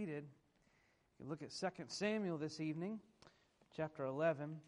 seated, you can look at 2 Samuel this evening, chapter 11.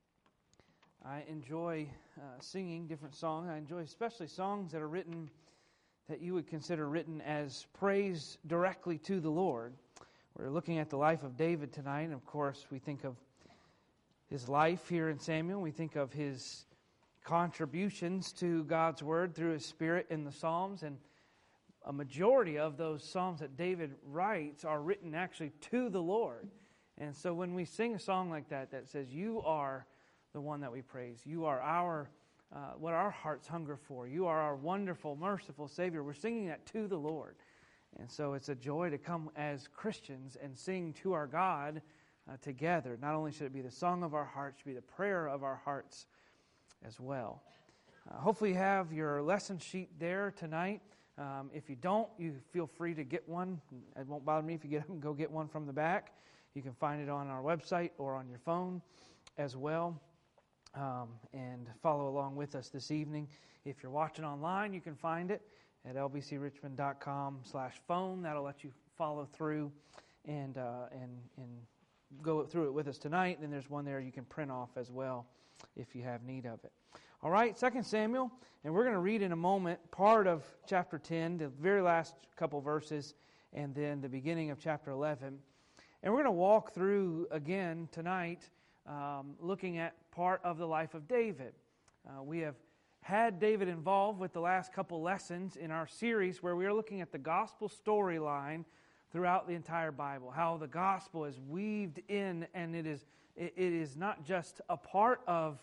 I enjoy singing different songs. I enjoy especially songs that are written, that you would consider written as praise directly to the Lord. We're looking at the life of David tonight, and of course we think of his life here in Samuel. We think of his contributions to God's Word through His Spirit in the Psalms, and a majority of those Psalms that David writes are written actually to the Lord. And so when we sing a song like that, that says, "You are the one that we praise. You are our what our hearts hunger for. You are our wonderful, merciful Savior." We're singing that to the Lord. And so it's a joy to come as Christians and sing to our God together. Not only should it be the song of our hearts, it should be the prayer of our hearts as well. Hopefully you have your lesson sheet there tonight. If you don't, you feel free to get one. It won't bother me if you get up and go get one from the back. You can find it on our website or on your phone as well. And follow along with us this evening. If you're watching online, you can find it at lbcrichmond.com/phone. That'll let you follow through and go through it with us tonight. And there's one there you can print off as well if you have need of it. All right, 2 Samuel, and we're going to read in a moment part of chapter 10, the very last couple verses, and then the beginning of chapter 11. And we're going to walk through again tonight, looking at part of the life of David. We have had David involved with the last couple lessons in our series where we are looking at the gospel storyline throughout the entire Bible, how the gospel is weaved in, and it is not just a part of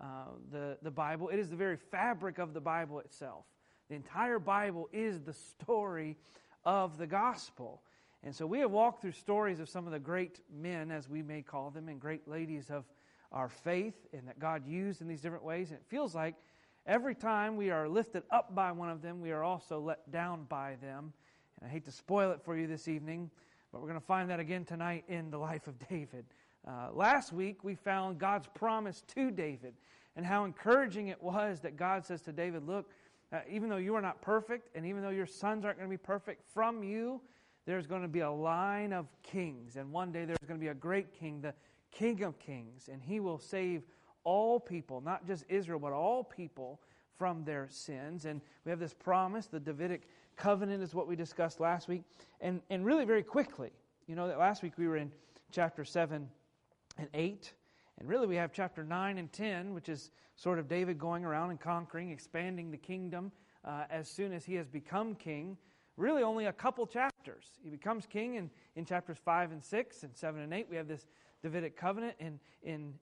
the Bible, it is the very fabric of the Bible itself. The entire Bible is the story of the gospel. And so we have walked through stories of some of the great men, as we may call them, and great ladies of our faith, and that God used in these different ways. And it feels like every time we are lifted up by one of them, we are also let down by them. And I hate to spoil it for you this evening, but we're going to find that again tonight in the life of David. Last week, we found God's promise to David and how encouraging it was that God says to David, look, even though you are not perfect, and even though your sons aren't going to be perfect, from you, there's going to be a line of kings. And one day there's going to be a great king, the King of Kings, and he will save all people, not just Israel, but all people from their sins. And we have this promise, the Davidic covenant is what we discussed last week. And really very quickly, you know that last week we were in chapter 7 and 8. And really we have chapter 9 and 10, which is sort of David going around and conquering, expanding the kingdom as soon as he has become king. Really only a couple chapters. He becomes king in chapters 5 and 6 and 7 and 8. We have this Davidic covenant. In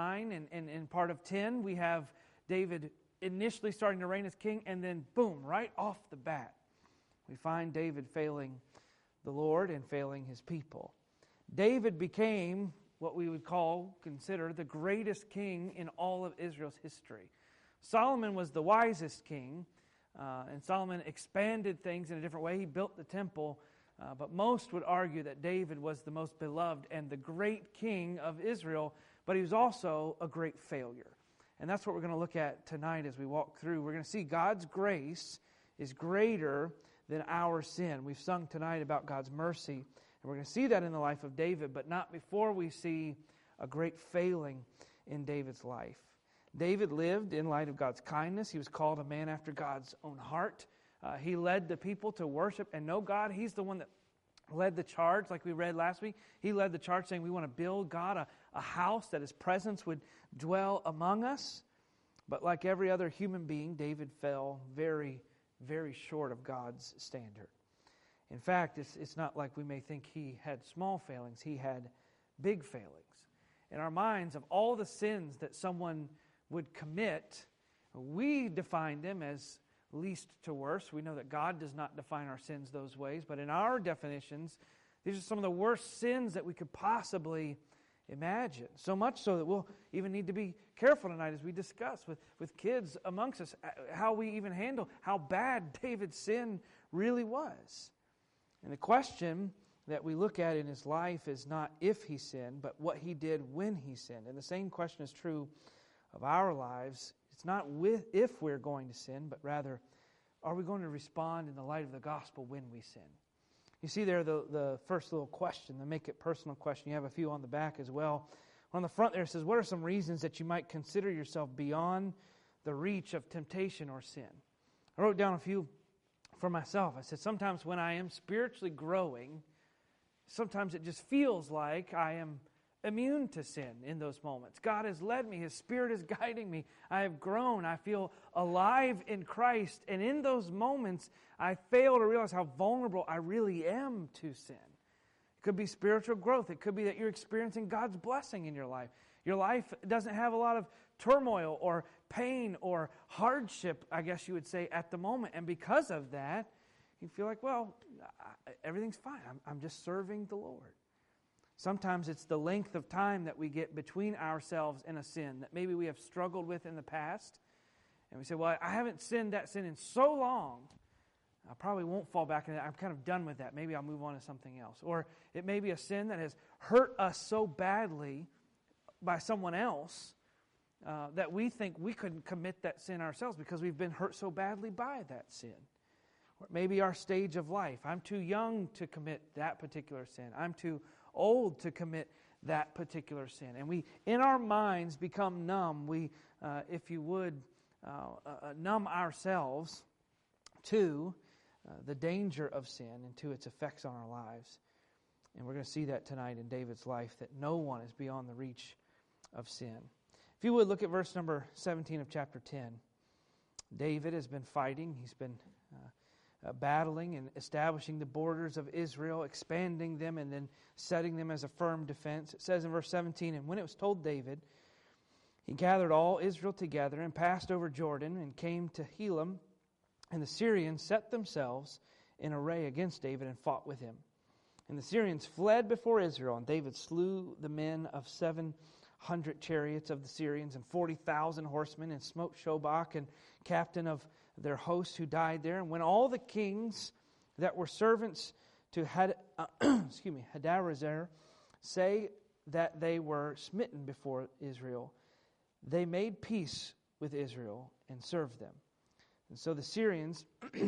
9 and in part of 10, we have David initially starting to reign as king, and then boom, right off the bat, we find David failing the Lord and failing his people. David became what we would consider the greatest king in all of Israel's history. Solomon was the wisest king, and Solomon expanded things in a different way. He built the temple, but most would argue that David was the most beloved and the great king of Israel, but he was also a great failure. And that's what we're going to look at tonight as we walk through. We're going to see God's grace is greater than our sin. We've sung tonight about God's mercy, and we're going to see that in the life of David, but not before we see a great failing in David's life. David lived in light of God's kindness. He was called a man after God's own heart. He led the people to worship and know God. He's the one that led the charge, like we read last week. He led the charge saying we want to build God a house that His presence would dwell among us. But like every other human being, David fell very, very short of God's standard. In fact, it's not like we may think he had small failings. He had big failings. In our minds, of all the sins that someone would commit, we define them as least to worst. We know that God does not define our sins those ways, but in our definitions, these are some of the worst sins that we could possibly imagine. So much so that we'll even need to be careful tonight as we discuss with kids amongst us how we even handle how bad David's sin really was. And the question that we look at in his life is not if he sinned, but what he did when he sinned. And the same question is true of our lives. It's not if we're going to sin, but rather, are we going to respond in the light of the gospel when we sin? You see there the first little question, the make it personal question. You have a few on the back as well. On the front there it says, what are some reasons that you might consider yourself beyond the reach of temptation or sin? I wrote down a few for myself. I said, sometimes when I am spiritually growing, sometimes it just feels like I am immune to sin in those moments. God has led me. His Spirit is guiding me. I have grown. I feel alive in Christ. And in those moments, I fail to realize how vulnerable I really am to sin. It could be spiritual growth. It could be that you're experiencing God's blessing in your life. Your life doesn't have a lot of turmoil or pain or hardship, I guess you would say, at the moment. And because of that, you feel like, well, everything's fine. I'm just serving the Lord. Sometimes it's the length of time that we get between ourselves and a sin that maybe we have struggled with in the past. And we say, well, I haven't sinned that sin in so long, I probably won't fall back into that. I'm kind of done with that. Maybe I'll move on to something else. Or it may be a sin that has hurt us so badly by someone else that we think we couldn't commit that sin ourselves because we've been hurt so badly by that sin. Or maybe our stage of life. I'm too young to commit that particular sin. I'm too old to commit that particular sin. And we, in our minds, become numb. We, if you would, numb ourselves to the danger of sin and to its effects on our lives. And we're going to see that tonight in David's life, that no one is beyond the reach of sin. If you would, look at verse number 17 of chapter 10. David has been fighting. He's been battling and establishing the borders of Israel, expanding them, and then setting them as a firm defense. It says in verse 17, and when it was told David, he gathered all Israel together and passed over Jordan and came to Helam, and the Syrians set themselves in array against David and fought with him. And the Syrians fled before Israel, and David slew the men of 700 chariots of the Syrians and 40,000 horsemen, and smote Shobach and captain of their host who died there. And when all the kings that were servants to Hadarezer say that they were smitten before Israel, they made peace with Israel and served them. And so the Syrians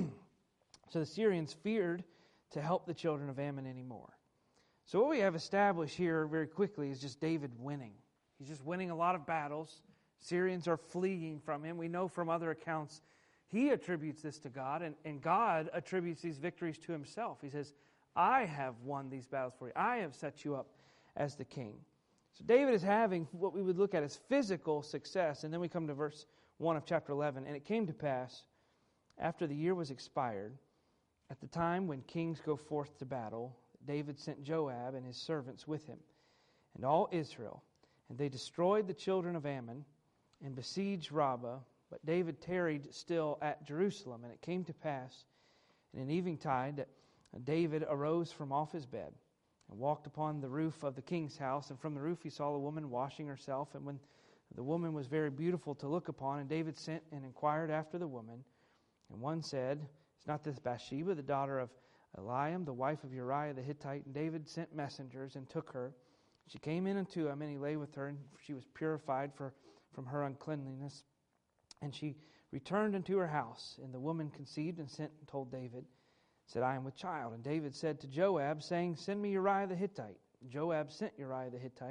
feared to help the children of Ammon anymore. So what we have established here very quickly is just David winning. He's just winning a lot of battles. Syrians are fleeing from him. We know from other accounts he attributes this to God, and God attributes these victories to himself. He says, I have won these battles for you. I have set you up as the king. So David is having what we would look at as physical success. And then we come to verse 1 of chapter 11. And it came to pass, after the year was expired, at the time when kings go forth to battle, David sent Joab and his servants with him, and all Israel. And they destroyed the children of Ammon and besieged Rabbah. But David tarried still at Jerusalem. And it came to pass in an eventide that David arose from off his bed and walked upon the roof of the king's house. And from the roof he saw a woman washing herself. And when the woman was very beautiful to look upon, and David sent and inquired after the woman. And one said, is not this Bathsheba, the daughter of Eliam, the wife of Uriah the Hittite? And David sent messengers and took her. She came in unto him, and he lay with her, and she was purified from her uncleanliness. And she returned unto her house. And the woman conceived and sent and told David, said, I am with child. And David said to Joab, saying, send me Uriah the Hittite. Joab sent Uriah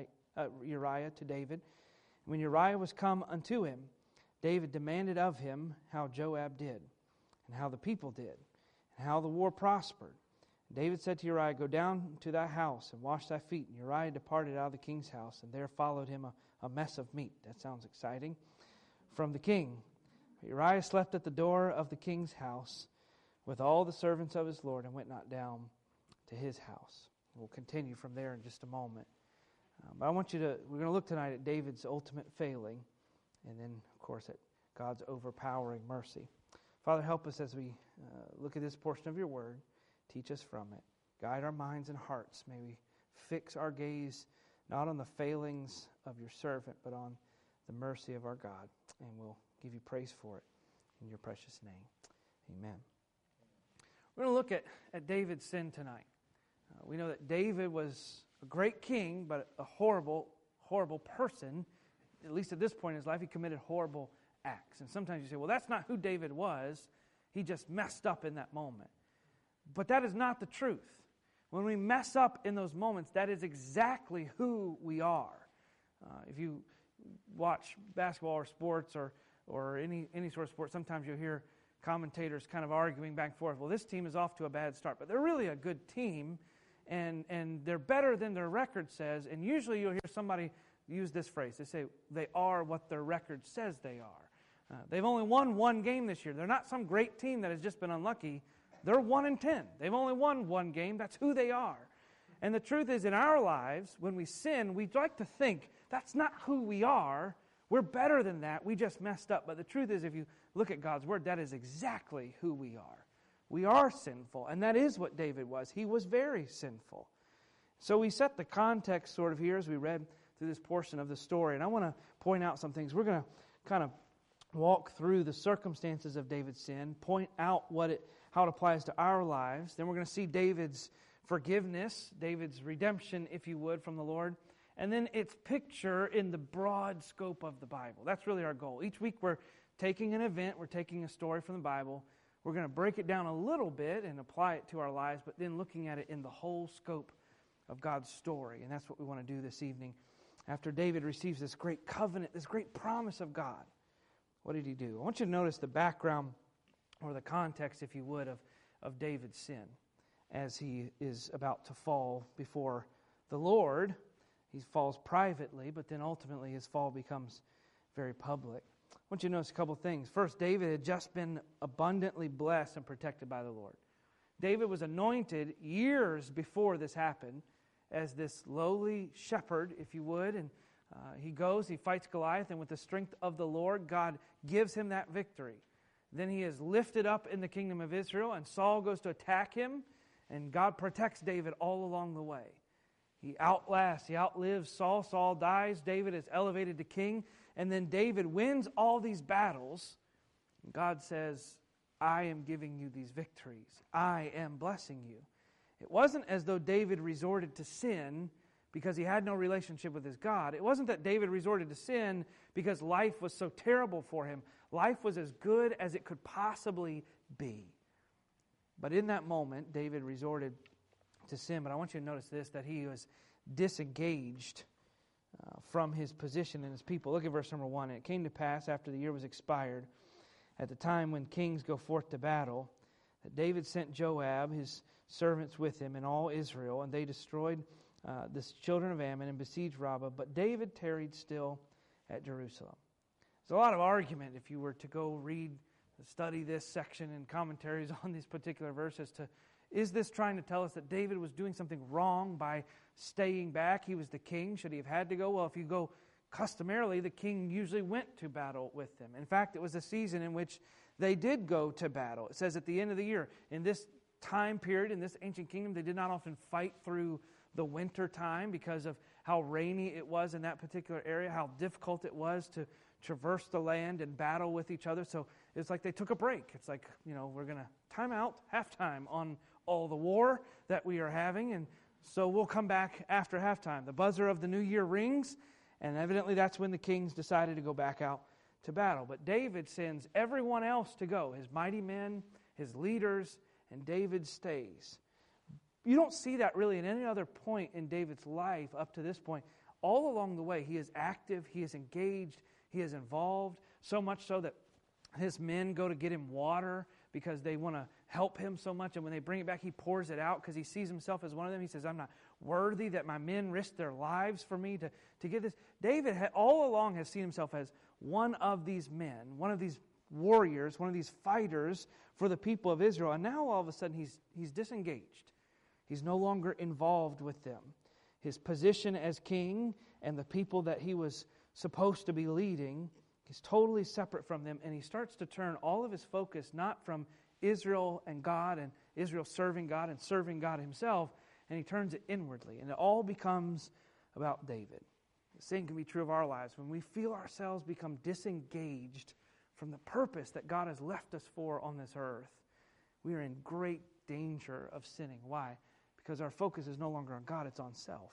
to David. And when Uriah was come unto him, David demanded of him how Joab did, and how the people did, and how the war prospered. And David said to Uriah, go down to thy house and wash thy feet. And Uriah departed out of the king's house, and there followed him a mess of meat. That sounds exciting. From the king. Uriah slept at the door of the king's house with all the servants of his Lord, and went not down to his house. We'll continue from there in just a moment. But we're going to look tonight at David's ultimate failing, and then, of course, at God's overpowering mercy. Father, help us as we look at this portion of your word. Teach us from it. Guide our minds and hearts. May we fix our gaze not on the failings of your servant, but on the mercy of our God. And we'll give you praise for it in your precious name. Amen. We're going to look at David's sin tonight. We know that David was a great king, but a horrible, horrible person. At least at this point in his life, he committed horrible acts. And sometimes you say, well, that's not who David was. He just messed up in that moment. But that is not the truth. when we mess up in those moments, that is exactly who we are. If you watch basketball or sports or any sort of sport, sometimes you'll hear commentators kind of arguing back and forth. Well, this team is off to a bad start, but they're really a good team, and they're better than their record says. And usually you'll hear somebody use this phrase. They say they are what their record says they are. They've only won one game this year. They're not some great team that has just been unlucky. They're 1-10. They've only won one game. That's who they are. And the truth is, in our lives, when we sin, we like to think that's not who we are. We're better than that. We just messed up. But the truth is, if you look at God's Word, that is exactly who we are. We are sinful, and that is what David was. He was very sinful. So we set the context sort of here as we read through this portion of the story. And I want to point out some things. We're going to kind of walk through the circumstances of David's sin, point out how it applies to our lives. Then we're going to see David's forgiveness, David's redemption, if you would, from the Lord. And then its picture in the broad scope of the Bible. That's really our goal. Each week we're taking an event, we're taking a story from the Bible. We're going to break it down a little bit and apply it to our lives, but then looking at it in the whole scope of God's story. And that's what we want to do this evening. After David receives this great covenant, this great promise of God, what did he do? I want you to notice the background or the context, if you would, of David's sin as he is about to fall before the Lord. He falls privately, but then ultimately his fall becomes very public. I want you to notice a couple things. First, David had just been abundantly blessed and protected by the Lord. David was anointed years before this happened as this lowly shepherd, if you would, and he goes, he fights Goliath, and with the strength of the Lord, God gives him that victory. Then he is lifted up in the kingdom of Israel, and Saul goes to attack him, and God protects David all along the way. He outlives Saul. Saul dies. David is elevated to king. And then David wins all these battles. God says, I am giving you these victories. I am blessing you. It wasn't as though David resorted to sin because he had no relationship with his God. It wasn't that David resorted to sin because life was so terrible for him. Life was as good as it could possibly be. But in that moment, David resorted to sin. But I want you to notice this, that he was disengaged from his position and his people. Look at verse number 1. And it came to pass after the year was expired, at the time when kings go forth to battle, that David sent Joab, his servants with him, and all Israel, and they destroyed the children of Ammon and besieged Rabbah. But David tarried still at Jerusalem. There's a lot of argument if you were to go study this section and commentaries on these particular verses to, is this trying to tell us that David was doing something wrong by staying back? He was the king. Should he have had to go? Well, if you go customarily, the king usually went to battle with them. In fact, it was a season in which they did go to battle. It says at the end of the year, in this time period, in this ancient kingdom, they did not often fight through the winter time because of how rainy it was in that particular area, how difficult it was to traverse the land and battle with each other. So it's like they took a break. It's like, we're going to time out, halftime on all the war that we are having, and so we'll come back after halftime. The buzzer of the new year rings, and evidently that's when the kings decided to go back out to battle. But David sends everyone else to go, his mighty men, his leaders, and David stays. You don't see that really at any other point in David's life up to this point. All along the way, he is active, he is engaged, he is involved, so much so that his men go to get him water because they want to help him so much. And when they bring it back, he pours it out because he sees himself as one of them. He says, I'm not worthy that my men risk their lives for me to get this. David all along has seen himself as one of these men, one of these warriors, one of these fighters for the people of Israel. And now all of a sudden he's disengaged. He's no longer involved with them. His position as king and the people that he was supposed to be leading, he's totally separate from them, and he starts to turn all of his focus not from Israel and God and Israel serving God and serving God himself, and he turns it inwardly, and it all becomes about David. The same can be true of our lives. When we feel ourselves become disengaged from the purpose that God has left us for on this earth, we are in great danger of sinning. Why? Because our focus is no longer on God, it's on self.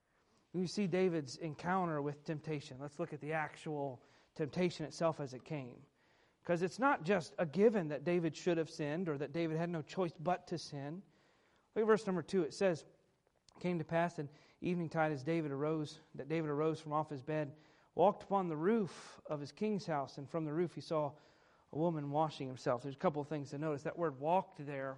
You see David's encounter with temptation. Let's look at the actual temptation itself as it came. Because it's not just a given that David should have sinned or that David had no choice but to sin. Look at verse number 2. It says, "It came to pass in eveningtide as David arose from off his bed, walked upon the roof of his king's house, and from the roof he saw a woman washing himself." There's a couple of things to notice. That word "walked" there,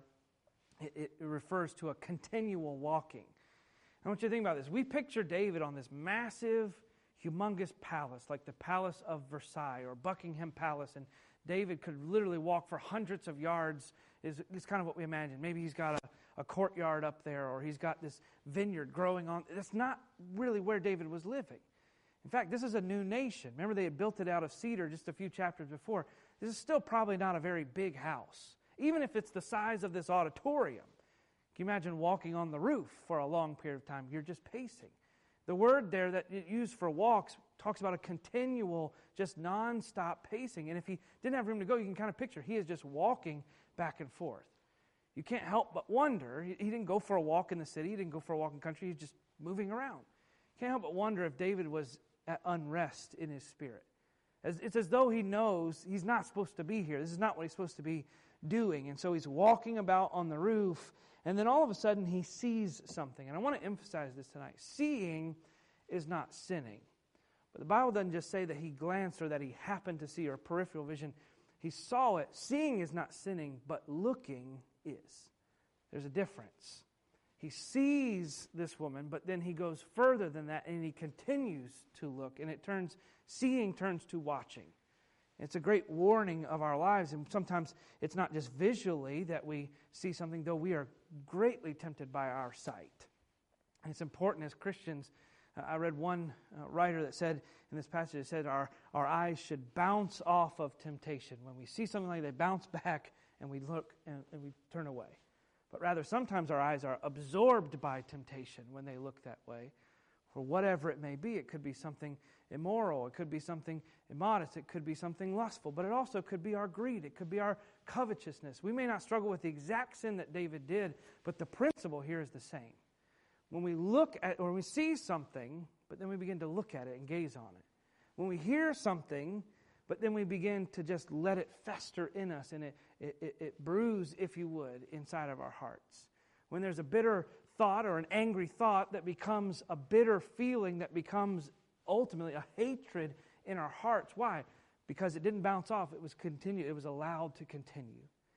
it refers to a continual walking. I want you to think about this. We picture David on this massive, humongous palace, like the Palace of Versailles or Buckingham Palace, and David could literally walk for hundreds of yards, is kind of what we imagine. Maybe he's got a courtyard up there, or he's got this vineyard growing on. That's not really where David was living. In fact, this is a new nation. Remember, they had built it out of cedar just a few chapters before. This is still probably not a very big house, even if it's the size of this auditorium. Can you imagine walking on the roof for a long period of time? You're just pacing. The word there that it used for walks talks about a continual, just non-stop pacing. And if he didn't have room to go, you can kind of picture he is just walking back and forth. You can't help but wonder, he didn't go for a walk in the city, he didn't go for a walk in the country, he's just moving around. You can't help but wonder if David was at unrest in his spirit. It's as though he knows he's not supposed to be here. This is not what he's supposed to be doing. And so he's walking about on the roof, and then all of a sudden he sees something. And I want to emphasize this tonight. Seeing is not sinning. But the Bible doesn't just say that he glanced or that he happened to see, or peripheral vision. He saw it. Seeing is not sinning, but looking is. There's a difference. He sees this woman, but then he goes further than that, and he continues to look. And seeing turns to watching. It's a great warning of our lives, and sometimes it's not just visually that we see something, though we are greatly tempted by our sight. And it's important as Christians. I read one writer that said in this passage, it said our eyes should bounce off of temptation. When we see something like that, they bounce back and we look and we turn away. But rather, sometimes our eyes are absorbed by temptation when they look that way. For whatever it may be, it could be something immoral, it could be something immodest, it could be something lustful, but it also could be our greed, it could be our covetousness. We may not struggle with the exact sin that David did, but the principle here is the same. When we look at, or we see something, but then we begin to look at it and gaze on it. When we hear something, but then we begin to just let it fester in us, and it brews, if you would, inside of our hearts. When there's a bitter thought or an angry thought that becomes a bitter feeling that becomes ultimately a hatred in our hearts. Why? Because it didn't bounce off. It was continued. It was allowed to continue.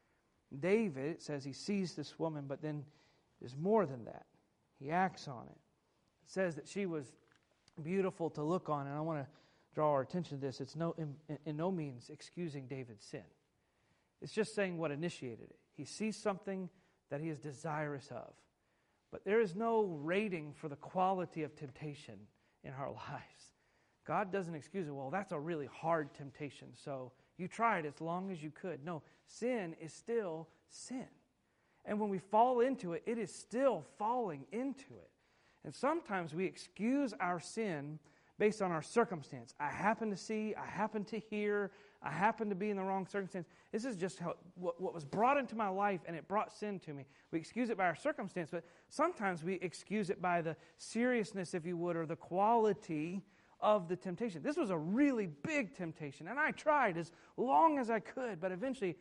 David, it says he sees this woman, but then there's more than that. He acts on it. It says that she was beautiful to look on, and I want to draw our attention to this. It's in no means excusing David's sin. It's just saying what initiated it. He sees something that he is desirous of. But there is no rating for the quality of temptation in our lives. God doesn't excuse it. Well, that's a really hard temptation, so you tried as long as you could. No, sin is still sin. And when we fall into it, it is still falling into it. And sometimes we excuse our sin based on our circumstance. I happen to see, I happen to hear, I happen to be in the wrong circumstance. This is just what was brought into my life, and it brought sin to me. We excuse it by our circumstance, but sometimes we excuse it by the seriousness, if you would, or the quality of the temptation. This was a really big temptation, and I tried as long as I could, but eventually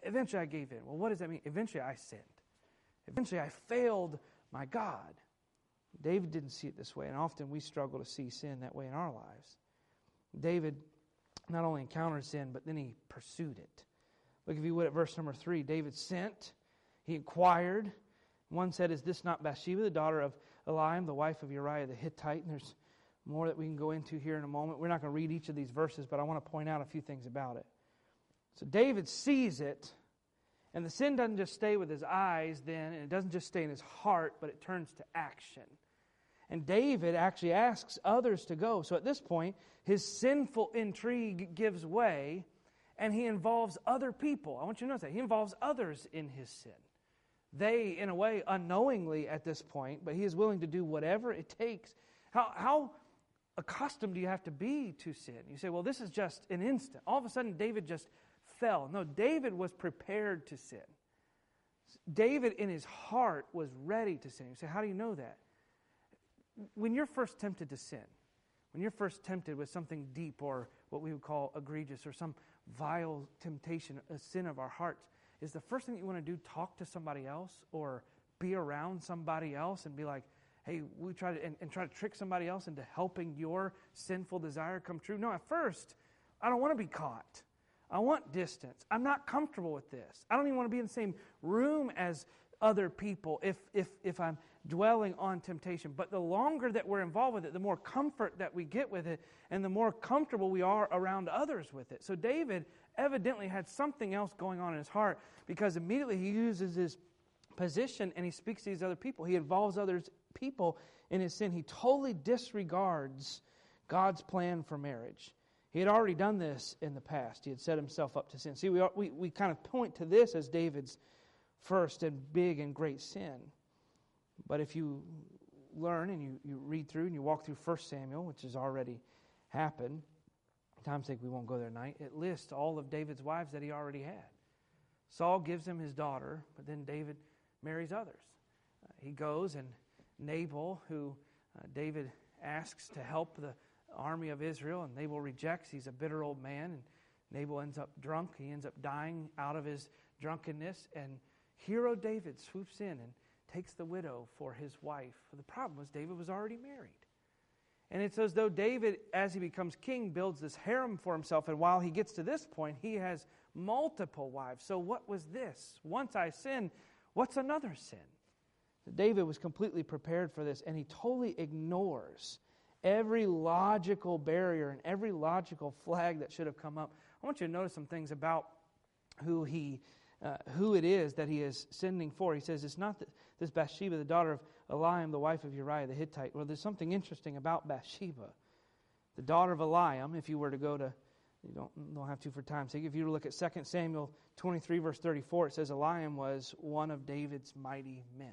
I gave in. Well, what does that mean? Eventually I sinned. Eventually I failed my God. David didn't see it this way, and often we struggle to see sin that way in our lives. David not only encountered sin, but then he pursued it. Look, if you would, at verse number 3. David sent, he inquired. One said, "Is this not Bathsheba, the daughter of Eliam, the wife of Uriah the Hittite?" And there's more that we can go into here in a moment. We're not going to read each of these verses, but I want to point out a few things about it. So David sees it, and the sin doesn't just stay with his eyes then, and it doesn't just stay in his heart, but it turns to action. And David actually asks others to go. So at this point, his sinful intrigue gives way, and he involves other people. I want you to notice that. He involves others in his sin. They, in a way, unknowingly at this point, but he is willing to do whatever it takes. How accustomed do you have to be to sin? You say, well, this is just an instant. All of a sudden, David just fell. No, David was prepared to sin. David, in his heart, was ready to sin. You say, how do you know that? When you're first tempted to sin, when you're first tempted with something deep or what we would call egregious or some vile temptation, a sin of our hearts, is the first thing that you want to do talk to somebody else or be around somebody else and be like, hey, we try to and try to trick somebody else into helping your sinful desire come true. No, at first, I don't want to be caught. I want distance. I'm not comfortable with this. I don't even want to be in the same room as other people if I'm dwelling on temptation. But the longer that we're involved with it, the more comfort that we get with it, and the more comfortable we are around others with it. So David evidently had something else going on in his heart, because immediately he uses his position and he speaks to these other people. He involves other people in his sin. He totally disregards God's plan for marriage. He had already done this in the past. He had set himself up to sin. See, we kind of point to this as David's first and big and great sin. But if you learn and you read through and you walk through 1 Samuel, which has already happened, for time's sake we won't go there tonight, it lists all of David's wives that he already had. Saul gives him his daughter, but then David marries others. He goes, and Nabal, who David asks to help the army of Israel, and Nabal rejects. He's a bitter old man, and Nabal ends up drunk. He ends up dying out of his drunkenness, and hero David swoops in and takes the widow for his wife. The problem was David was already married. And it's as though David, as he becomes king, builds this harem for himself, and while he gets to this point, he has multiple wives. So what was this? Once I sin, what's another sin? David was completely prepared for this, and he totally ignores every logical barrier and every logical flag that should have come up. I want you to notice some things about who it is that he is sending for. He says, it's not this Bathsheba, the daughter of Eliam, the wife of Uriah the Hittite. Well, there's something interesting about Bathsheba, the daughter of Eliam. If you were to go to, you don't have to for time's sake, if you were to look at 2 Samuel 23, verse 34, it says Eliam was one of David's mighty men.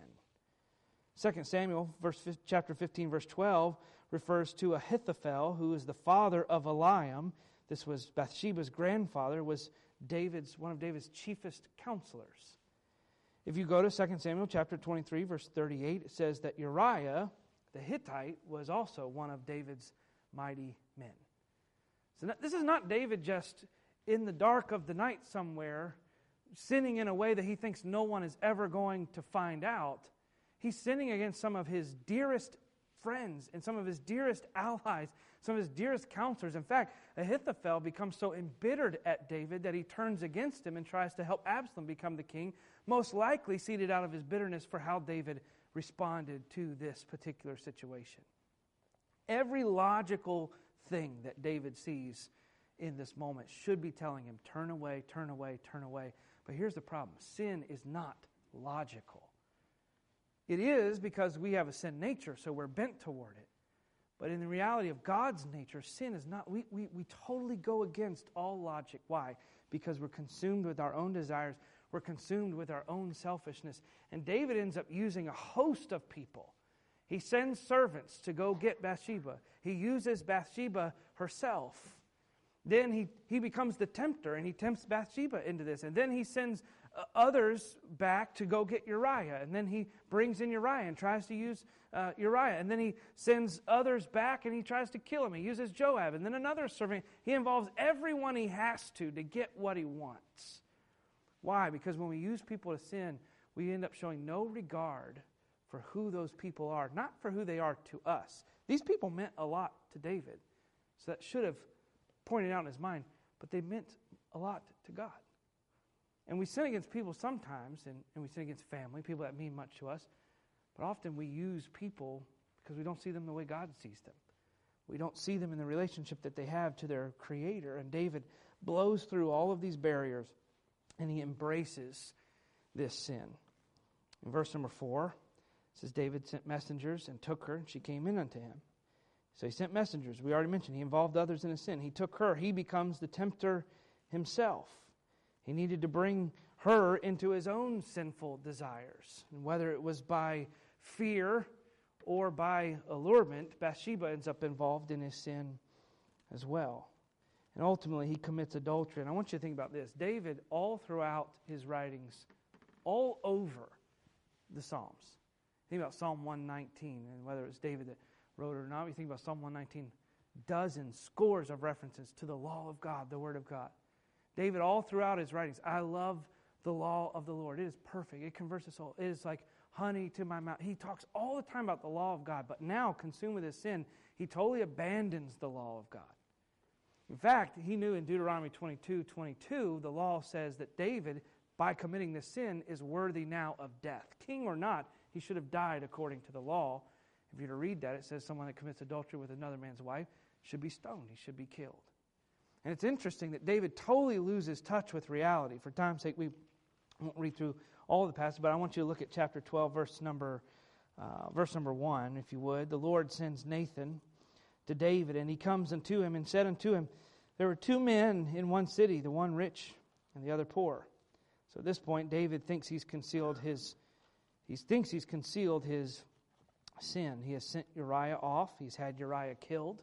2 Samuel chapter 15, verse 12, refers to Ahithophel, who is the father of Eliam. This was Bathsheba's grandfather, was one of David's chiefest counselors. If you go to 2 Samuel chapter 23, verse 38, it says that Uriah the Hittite was also one of David's mighty men. So this is not David just in the dark of the night somewhere, sinning in a way that he thinks no one is ever going to find out. He's sinning against some of his dearest friends and some of his dearest allies, some of his dearest counselors. In fact, Ahithophel becomes so embittered at David that he turns against him and tries to help Absalom become the king, most likely seeded out of his bitterness for how David responded to this particular situation. Every logical thing that David sees in this moment should be telling him, turn away, turn away, turn away. But here's the problem. Sin is not logical. It is because we have a sin nature, so we're bent toward it. But in the reality of God's nature, sin is not, we totally go against all logic. Why? Because we're consumed with our own desires. We're consumed with our own selfishness. And David ends up using a host of people. He sends servants to go get Bathsheba. He uses Bathsheba herself. Then he becomes the tempter, and he tempts Bathsheba into this. And then he sends others back to go get Uriah. And then he brings in Uriah and tries to use Uriah. And then he sends others back and he tries to kill him. He uses Joab. And then another servant. He involves everyone he has to get what he wants. Why? Because when we use people to sin, we end up showing no regard for who those people are, not for who they are to us. These people meant a lot to David. So that should have pointed out in his mind, but they meant a lot to God. And we sin against people sometimes, and we sin against family, people that mean much to us, but often we use people because we don't see them the way God sees them. We don't see them in the relationship that they have to their Creator. And David blows through all of these barriers, and he embraces this sin. In verse number 4, it says, David sent messengers and took her, and she came in unto him. So he sent messengers. We already mentioned he involved others in a sin. He took her. He becomes the tempter himself. He needed to bring her into his own sinful desires. And whether it was by fear or by allurement, Bathsheba ends up involved in his sin as well. And ultimately, he commits adultery. And I want you to think about this. David, all throughout his writings, all over the Psalms, think about Psalm 119, and whether it's David that wrote it or not, you think about Psalm 119, dozens, scores of references to the law of God, the Word of God. David, all throughout his writings, I love the law of the Lord. It is perfect. It converts us all. It is like honey to my mouth. He talks all the time about the law of God, but now, consumed with his sin, he totally abandons the law of God. In fact, he knew in Deuteronomy 22:22, the law says that David, by committing this sin, is worthy now of death. King or not, he should have died according to the law. If you're to read that, it says someone that commits adultery with another man's wife should be stoned. He should be killed. And it's interesting that David totally loses touch with reality. For time's sake, we won't read through all of the passage, but I want you to look at chapter 12, verse number 1, if you would. The Lord sends Nathan to David, and he comes unto him and said unto him, there were two men in one city, the one rich and the other poor. So at this point, David thinks he's concealed his sin. He has sent Uriah off. He's had Uriah killed.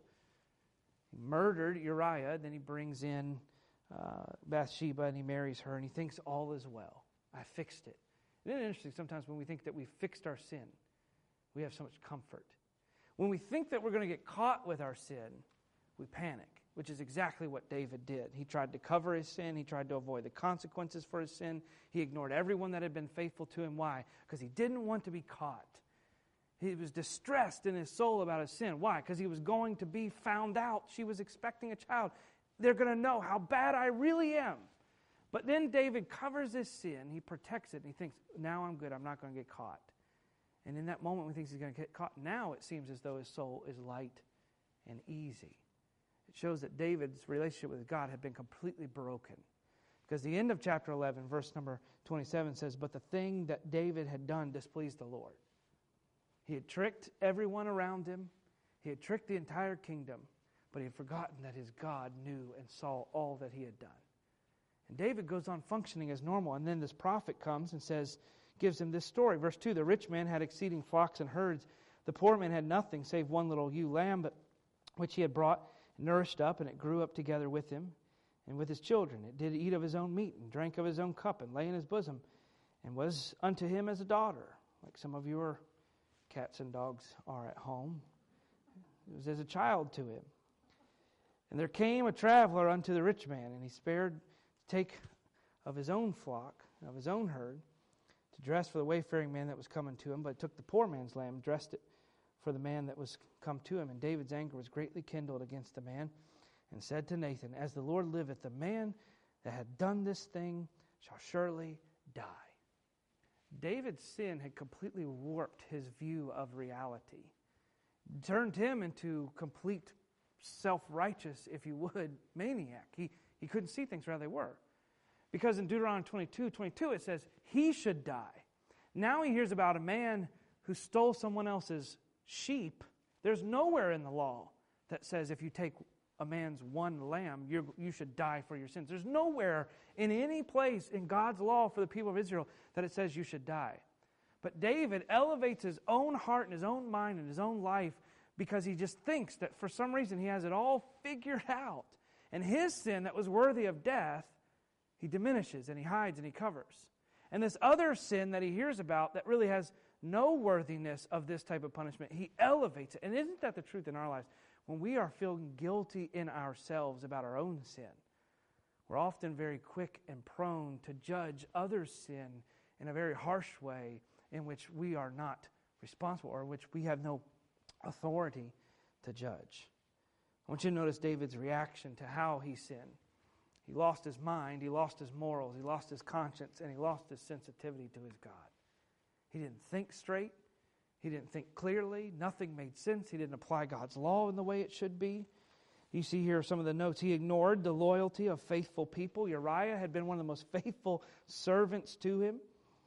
He murdered Uriah. Then he brings in Bathsheba and he marries her, and he thinks all is well. I fixed it. Isn't it interesting sometimes when we think that we fixed our sin, we have so much comfort. When we think that we're going to get caught with our sin, we panic, which is exactly what David did. He tried to cover his sin. He tried to avoid the consequences for his sin. He ignored everyone that had been faithful to him. Why? Because he didn't want to be caught. He was distressed in his soul about his sin. Why? Because he was going to be found out. She was expecting a child. They're going to know how bad I really am. But then David covers his sin. He protects it. And he thinks, now I'm good. I'm not going to get caught. And in that moment when he thinks he's going to get caught, now it seems as though his soul is light and easy. It shows that David's relationship with God had been completely broken. Because the end of chapter 11, verse number 27 says, but the thing that David had done displeased the Lord. He had tricked everyone around him. He had tricked the entire kingdom. But he had forgotten that his God knew and saw all that he had done. And David goes on functioning as normal. And then this prophet comes and gives him this story. Verse 2, the rich man had exceeding flocks and herds. The poor man had nothing save one little ewe lamb, which he had brought and nourished up, and it grew up together with him and with his children. It did eat of his own meat and drank of his own cup and lay in his bosom and was unto him as a daughter, like some of your cats and dogs are at home. It was as a child to him. And there came a traveler unto the rich man, and he spared to take of his own flock, of his own herd, to dress for the wayfaring man that was coming to him, but took the poor man's lamb, dressed it for the man that was come to him. And David's anger was greatly kindled against the man, and said to Nathan, as the Lord liveth, the man that had done this thing shall surely die. David's sin had completely warped his view of reality, turned him into complete self-righteous, if you would, maniac. He couldn't see things for how they were. Because in Deuteronomy 22 it says he should die. Now he hears about a man who stole someone else's sheep. There's nowhere in the law that says if you take a man's one lamb, you should die for your sins. There's nowhere in any place in God's law for the people of Israel that it says you should die. But David elevates his own heart and his own mind and his own life because he just thinks that for some reason he has it all figured out. And his sin that was worthy of death, he diminishes and he hides and he covers. And this other sin that he hears about that really has no worthiness of this type of punishment, he elevates it. And isn't that the truth in our lives? When we are feeling guilty in ourselves about our own sin, we're often very quick and prone to judge others' sin in a very harsh way in which we are not responsible or which we have no authority to judge. I want you to notice David's reaction to how he sinned. He lost his mind, he lost his morals, he lost his conscience, and he lost his sensitivity to his God. He didn't think straight. He didn't think clearly. Nothing made sense. He didn't apply God's law in the way it should be. You see here some of the notes. He ignored the loyalty of faithful people. Uriah had been one of the most faithful servants to him.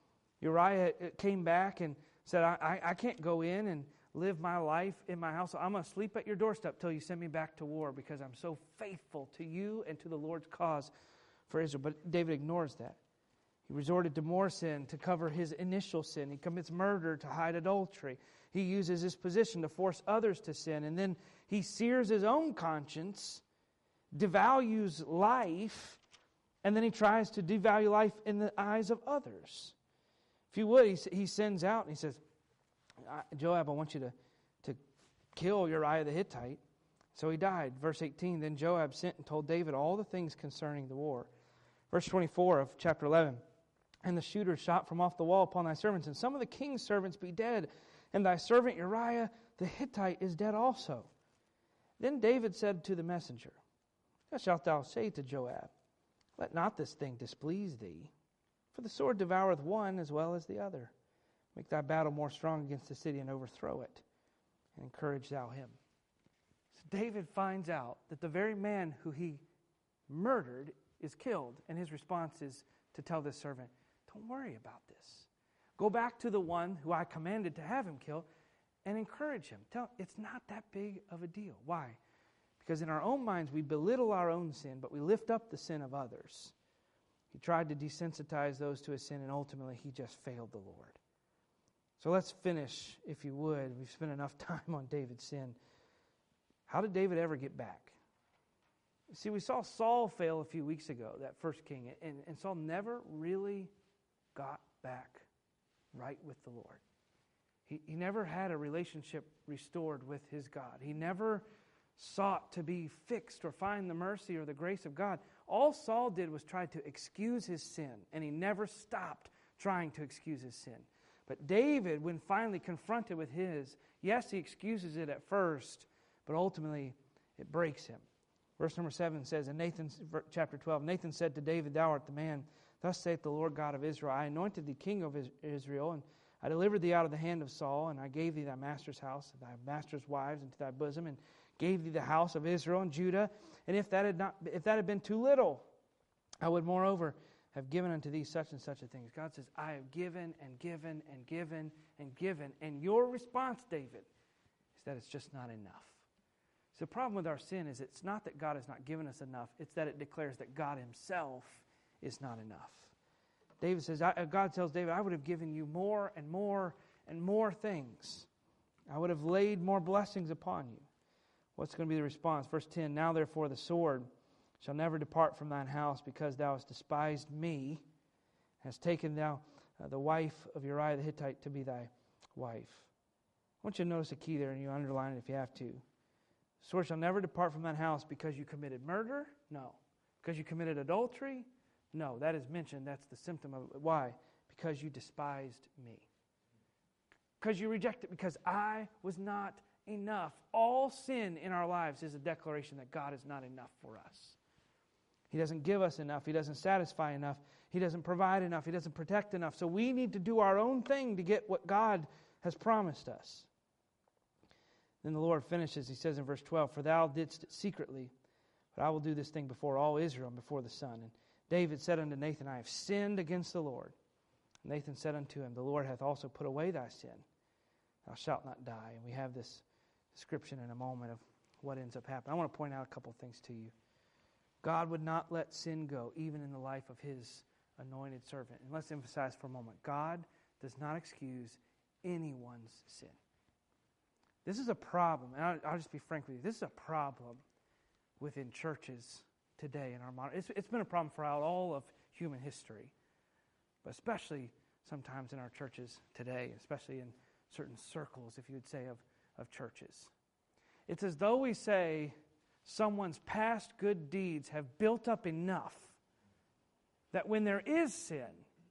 Uriah came back and said, I can't go in and live my life in my house. I'm going to sleep at your doorstep till you send me back to war because I'm so faithful to you and to the Lord's cause for Israel. But David ignores that. He resorted to more sin to cover his initial sin. He commits murder to hide adultery. He uses his position to force others to sin. And then he sears his own conscience, devalues life, and then he tries to devalue life in the eyes of others. If you would, he sends out and he says, Joab, I want you to kill Uriah the Hittite. So he died. Verse 18, then Joab sent and told David all the things concerning the war. Verse 24 of chapter 11. and the shooter shot from off the wall upon thy servants, and some of the king's servants be dead, and thy servant Uriah the Hittite is dead also. Then David said to the messenger, Thus shalt thou say to Joab, Let not this thing displease thee, for the sword devoureth one as well as the other. Make thy battle more strong against the city, and overthrow it, and encourage thou him. So David finds out that the very man who he murdered is killed, and his response is to tell this servant, Don't worry about this. Go back to the one who I commanded to have him killed, and encourage him. Tell him it's not that big of a deal. Why? Because in our own minds, we belittle our own sin, but we lift up the sin of others. He tried to desensitize those to his sin, and ultimately he just failed the Lord. So let's finish, if you would. We've spent enough time on David's sin. How did David ever get back? See, we saw Saul fail a few weeks ago, that first king, and Saul never really got back right with the Lord. He never had a relationship restored with his God. He never sought to be fixed or find the mercy or the grace of God. All Saul did was try to excuse his sin, and he never stopped trying to excuse his sin. But David, when finally confronted with his, yes, he excuses it at first, but ultimately it breaks him. Verse number 7 says, in chapter 12, Nathan said to David, Thou art the man. Thus saith the Lord God of Israel, I anointed thee king of Israel, and I delivered thee out of the hand of Saul, and I gave thee thy master's house, and thy master's wives into thy bosom, and gave thee the house of Israel and Judah. And if that had been too little, I would moreover have given unto thee such and such a thing. God says, I have given and given and given and given. And your response, David, is that it's just not enough. So the problem with our sin is it's not that God has not given us enough. It's that it declares that God himself is not enough. David says, God tells David, I would have given you more and more and more things. I would have laid more blessings upon you. What's going to be the response? Verse 10, Now therefore the sword shall never depart from thine house, because thou hast despised me, hast taken thou the wife of Uriah the Hittite to be thy wife. I want you to notice a key there, and you underline it if you have to. The sword shall never depart from thine house because you committed murder? No. Because you committed adultery? No, that is mentioned. That's the symptom of it. Why? Because you despised me. Because you rejected, because I was not enough. All sin in our lives is a declaration that God is not enough for us. He doesn't give us enough. He doesn't satisfy enough. He doesn't provide enough. He doesn't protect enough. So we need to do our own thing to get what God has promised us. Then the Lord finishes. He says in verse 12, For thou didst it secretly, but I will do this thing before all Israel and before the sun. And David said unto Nathan, I have sinned against the Lord. And Nathan said unto him, The Lord hath also put away thy sin. Thou shalt not die. And we have this description in a moment of what ends up happening. I want to point out a couple of things to you. God would not let sin go, even in the life of his anointed servant. And let's emphasize for a moment, God does not excuse anyone's sin. This is a problem, and I'll just be frank with you. This is a problem within churches today in our modern. It's been a problem throughout all of human history, but especially sometimes in our churches today, especially in certain circles, if you would say, of churches. It's as though we say someone's past good deeds have built up enough that when there is sin,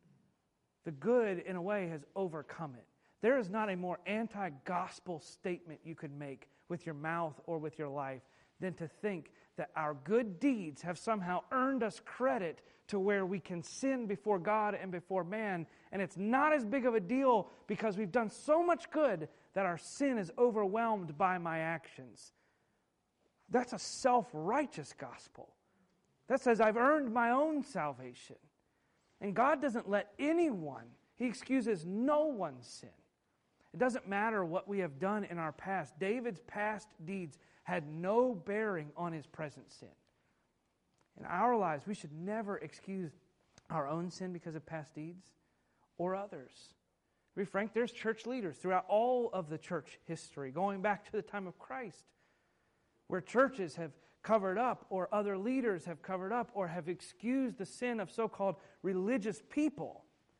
the good, in a way, has overcome it. There is not a more anti-gospel statement you could make with your mouth or with your life than to think that our good deeds have somehow earned us credit to where we can sin before God and before man, and it's not as big of a deal because we've done so much good that our sin is overwhelmed by my actions. That's a self-righteous gospel. That says I've earned my own salvation. And God doesn't let anyone, He excuses no one's sin. It doesn't matter what we have done in our past. David's past deeds had no bearing on his present sin. In our lives, we should never excuse our own sin because of past deeds or others. To be frank, there's church leaders throughout all of the church history, going back to the time of Christ, where churches have covered up, or other leaders have covered up, or have excused the sin of so-called religious people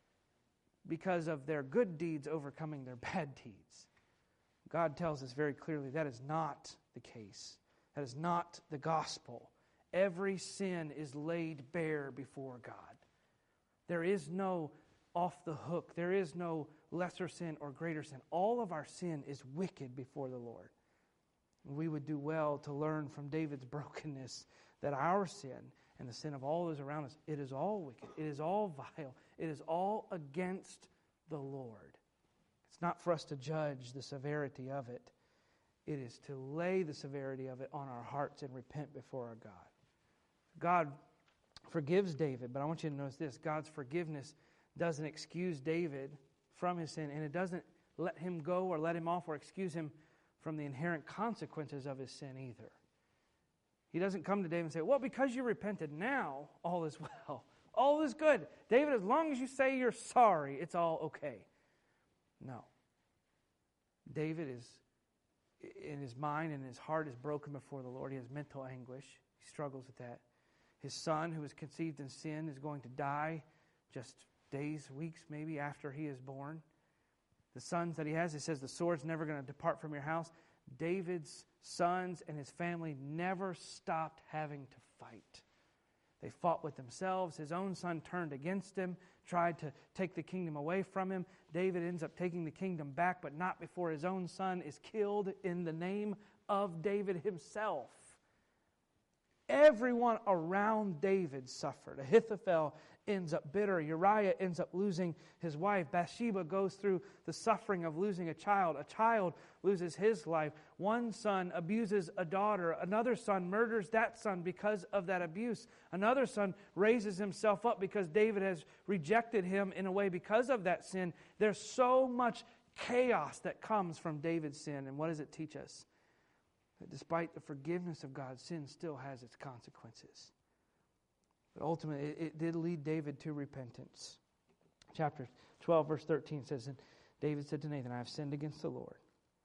because of their good deeds overcoming their bad deeds. God tells us very clearly that is not the case. That is not the gospel. Every sin is laid bare before God. There is no off the hook. There is no lesser sin or greater sin. All of our sin is wicked before the Lord. We would do well to learn from David's brokenness that our sin and the sin of all those around us, it is all wicked. It is all vile. It is all against the Lord. It's not for us to judge the severity of it. It is to lay the severity of it on our hearts and repent before our God. God forgives David, but I want you to notice this. God's forgiveness doesn't excuse David from his sin, and it doesn't let him go or let him off or excuse him from the inherent consequences of his sin either. He doesn't come to David and say, well, because you repented, now all is well. All is good. David, as long as you say you're sorry, it's all okay. No. David is, in his mind and his heart, is broken before the Lord. He has mental anguish. He struggles with that. His son, who was conceived in sin, is going to die just days, weeks maybe after he is born. The sons that he has, it says the sword's never going to depart from your house. David's sons and his family never stopped having to fight. They fought with themselves. His own son turned against him, tried to take the kingdom away from him. David ends up taking the kingdom back, but not before his own son is killed in the name of David himself. Everyone around David suffered. Ahithophel ends up bitter. Uriah ends up losing his wife. Bathsheba goes through the suffering of losing a child. A child loses his life. One son abuses a daughter. Another son murders that son because of that abuse. Another son raises himself up because David has rejected him in a way because of that sin. There's so much chaos that comes from David's sin. And what does it teach us? That despite the forgiveness of God, sin still has its consequences. But ultimately, it did lead David to repentance. Chapter 12, verse 13 says, and David said to Nathan, I have sinned against the Lord.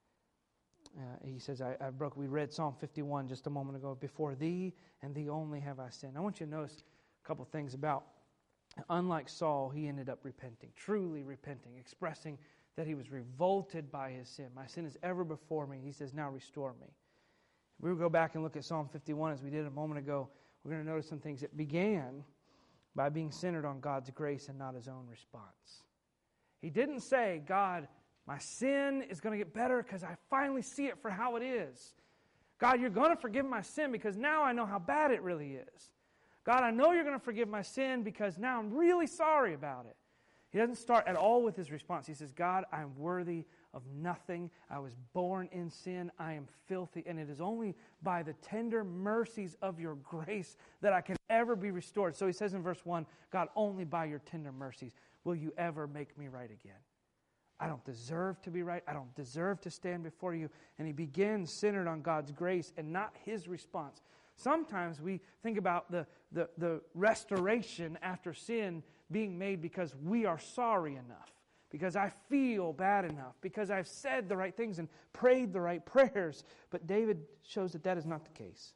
He says, we read Psalm 51 just a moment ago. Before thee and thee only have I sinned. I want you to notice a couple things about, unlike Saul, he ended up repenting, truly repenting, expressing that he was revolted by his sin. My sin is ever before me. He says, now restore me. If we will go back and look at Psalm 51 as we did a moment ago, we're going to notice some things. It began by being centered on God's grace and not his own response. He didn't say, God, my sin is going to get better because I finally see it for how it is. God, you're going to forgive my sin because now I know how bad it really is. God, I know you're going to forgive my sin because now I'm really sorry about it. He doesn't start at all with his response. He says, God, I am worthy of nothing. I was born in sin. I am filthy. And it is only by the tender mercies of your grace that I can ever be restored. So he says in verse 1, God, only by your tender mercies will you ever make me right again. I don't deserve to be right. I don't deserve to stand before you. And he begins centered on God's grace and not his response. Sometimes we think about the restoration after sin being made because we are sorry enough, because I feel bad enough, because I've said the right things and prayed the right prayers. But David shows that that is not the case.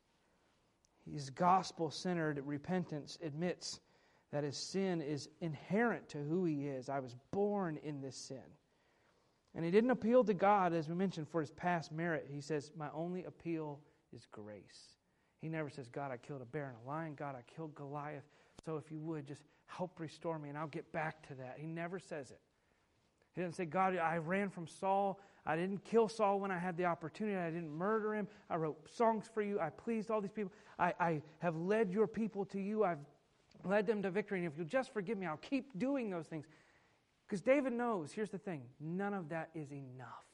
His gospel-centered repentance admits that his sin is inherent to who he is. I was born in this sin. And he didn't appeal to God, as we mentioned, for his past merit. He says, my only appeal is grace. He never says, God, I killed a bear and a lion. God, I killed Goliath. So if you would, just help restore me and I'll get back to that. He never says it. He doesn't say, God, I ran from Saul. I didn't kill Saul when I had the opportunity. I didn't murder him. I wrote songs for you. I pleased all these people. I have led your people to you. I've led them to victory. And if you'll just forgive me, I'll keep doing those things. Because David knows, here's the thing, none of that is enough.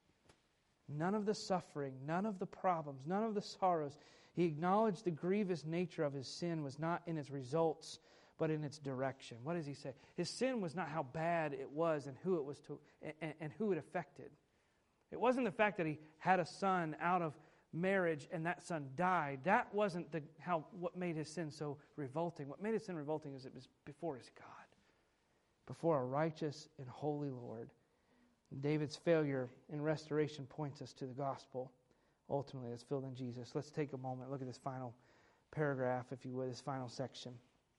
None of the suffering, none of the problems, none of the sorrows. He acknowledged the grievous nature of his sin was not in its results, but in its direction. What does he say? His sin was not how bad it was and who it was to and who it affected. It wasn't the fact that he had a son out of marriage and that son died. That wasn't what made his sin so revolting. What made his sin revolting is it was before his God, before a righteous and holy Lord. David's failure in restoration points us to the gospel. Ultimately, it's filled in Jesus. Let's take a moment. Look at this final paragraph, if you would, this final section.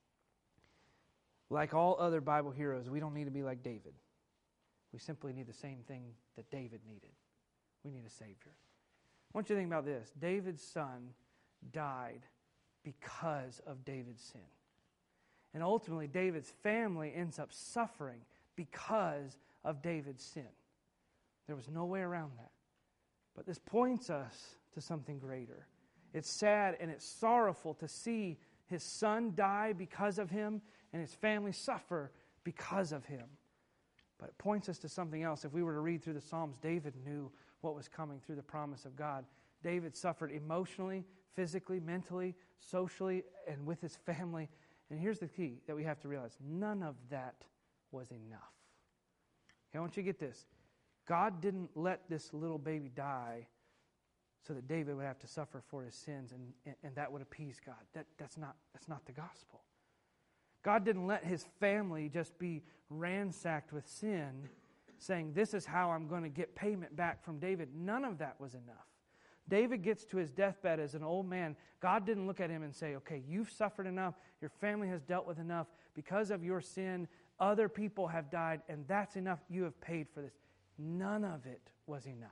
Like all other Bible heroes, we don't need to be like David. We simply need the same thing that David needed. We need a Savior. I want you to think about this. David's son died because of David's sin. And ultimately, David's family ends up suffering because of David's sin. There was no way around that. But this points us to something greater. It's sad and it's sorrowful to see his son die because of him and his family suffer because of him. But it points us to something else. If we were to read through the Psalms, David knew what was coming through the promise of God. David suffered emotionally, physically, mentally, socially, and with his family. And here's the key that we have to realize. None of that was enough. Okay, I want you to get this. God didn't let this little baby die so that David would have to suffer for his sins and that would appease God. That's not the gospel. God didn't let his family just be ransacked with sin, saying, this is how I'm going to get payment back from David. None of that was enough. David gets to his deathbed as an old man. God didn't look at him and say, okay, you've suffered enough. Your family has dealt with enough. Because of your sin, other people have died, and that's enough. You have paid for this. None of it was enough.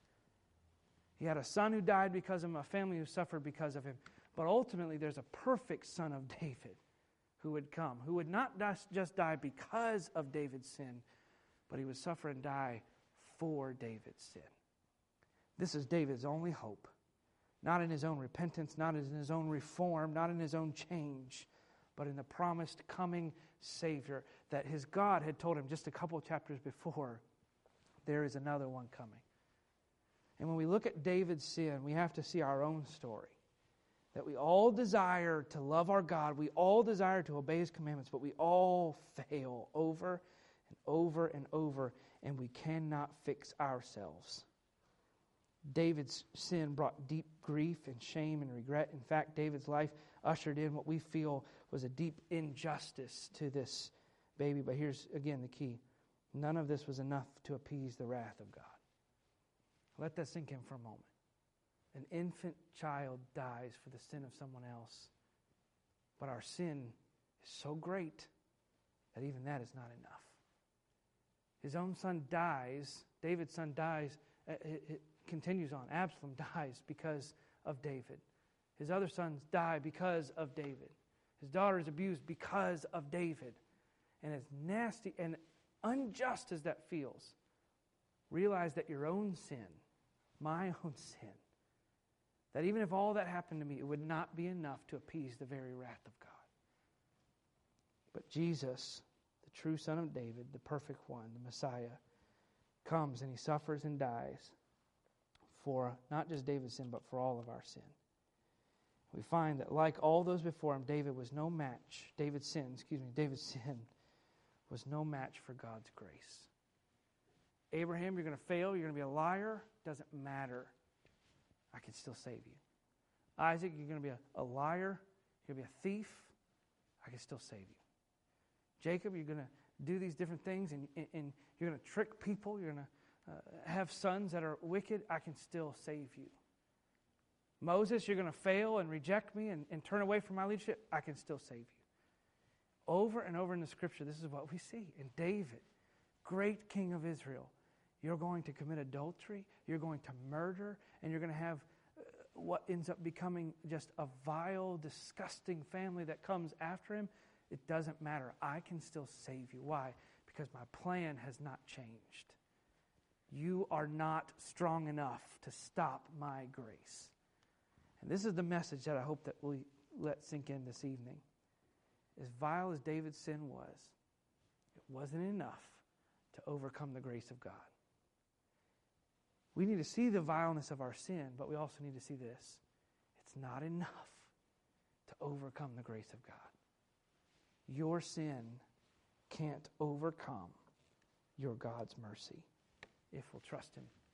He had a son who died because of him, a family who suffered because of him. But ultimately, there's a perfect son of David who would come, who would not just die because of David's sin, but he would suffer and die for David's sin. This is David's only hope. Not in his own repentance, not in his own reform, not in his own change, but in the promised coming Savior that his God had told him just a couple of chapters before, there is another one coming. And when we look at David's sin, we have to see our own story. That we all desire to love our God, we all desire to obey His commandments, but we all fail over and over and over, and we cannot fix ourselves. David's sin brought deep grief and shame and regret. In fact, David's life ushered in what we feel was a deep injustice to this baby. But here's, again, the key. None of this was enough to appease the wrath of God. Let that sink in for a moment. An infant child dies for the sin of someone else. But our sin is so great that even that is not enough. His own son dies. David's son dies. It continues on. Absalom dies because of David. His other sons die because of David. His daughter is abused because of David. And as nasty and unjust as that feels, realize that your own sin, my own sin, that even if all that happened to me, it would not be enough to appease the very wrath of God. But Jesus, the true Son of David, the perfect one, the Messiah, comes and He suffers and dies for not just David's sin, but for all of our sin. We find that like all those before him, David's sin was no match for God's grace. Abraham, you're going to fail, you're going to be a liar, doesn't matter. I can still save you. Isaac, you're going to be a liar, you're going to be a thief, I can still save you. Jacob, you're going to do these different things and you're going to trick people, you're going to have sons that are wicked, I can still save you. Moses, you're going to fail and reject me and turn away from my leadership, I can still save you. Over and over in the Scripture, this is what we see. In David, great king of Israel, you're going to commit adultery, you're going to murder, and you're going to have what ends up becoming just a vile, disgusting family that comes after him. It doesn't matter. I can still save you. Why? Because my plan has not changed. You are not strong enough to stop my grace. And this is the message that I hope that we let sink in this evening. As vile as David's sin was, it wasn't enough to overcome the grace of God. We need to see the vileness of our sin, but we also need to see this. It's not enough to overcome the grace of God. Your sin can't overcome your God's mercy if we'll trust Him